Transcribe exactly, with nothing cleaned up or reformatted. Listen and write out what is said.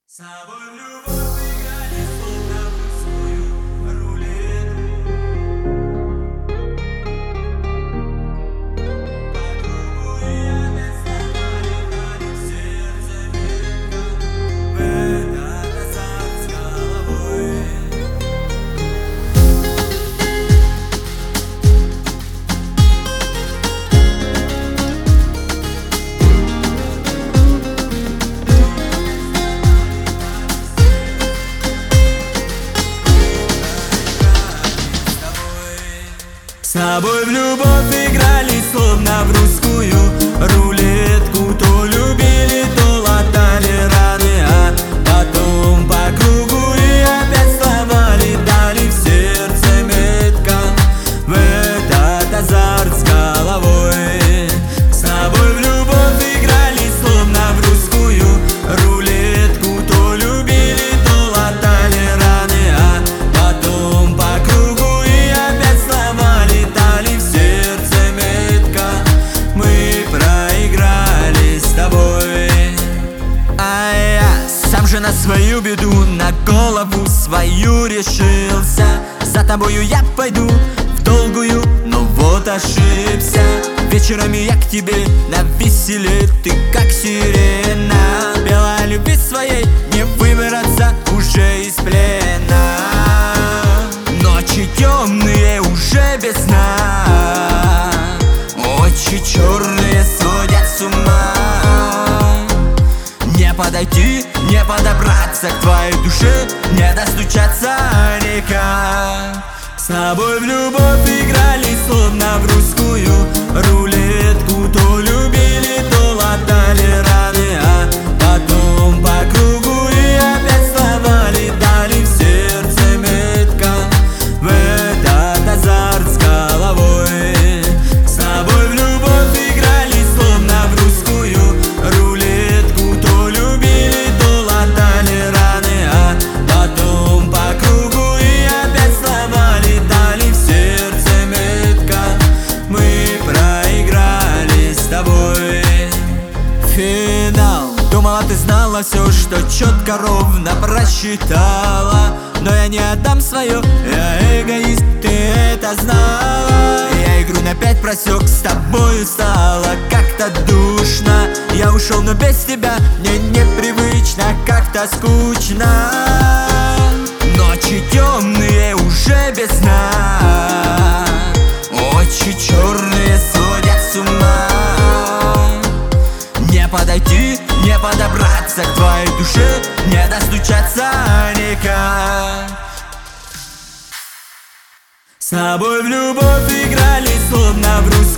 С тобой в любовь играли, словно в русскую рулетку. По кругу и опять сломали, дали в сердце ветка. В этот азарт с головой. С тобой в любовь играли, словно в русскую рулетку. То любили, то латали раны, а потом по кругу и опять сломали, дали в сердце метка. В этот азарт с головой. С тобой в любовь играли, словно в русскую рулетку. То любили, то латали раны, а потом по кругу и опять сломали, дали в сердце метка. Мы проиграли с тобой. А я сам же на свою беду, на голову свою решился. За тобою я пойду в долгую, но вот ошибся. Вечерами я к тебе на веселе, ты как сирена. Белой любви своей не выбраться уже из плена. Ночи темные уже без сна, очи черные сводят с ума. Не подойти, не подобраться к твоей душе, не достучаться река. С тобой в любовь играли, словно в русскую рулетку. То любили, то латали раны, а потом по кругу и опять сломали, дали в сердце метка. В этот азарт с головой. С тобой в любовь играли, словно в русскую рулетку. То любили, то латали раны, а потом по кругу и опять сломали, дали в сердце метка. Мы проиграли с тобой. Финал. Думала, ты знала все, что четко, ровно просчитала. Но я не отдам свое, я эгоист, ты это знала. Я игру на пять просек, с тобою стало как-то душно. Я ушел, но без тебя мне непривычно, как-то скучно. Ночи темные уже без сна, очи черные сводят с ума. Не подойти, не подобраться к твоей душе, не достучаться река. С тобой в любовь играли, словно в русскую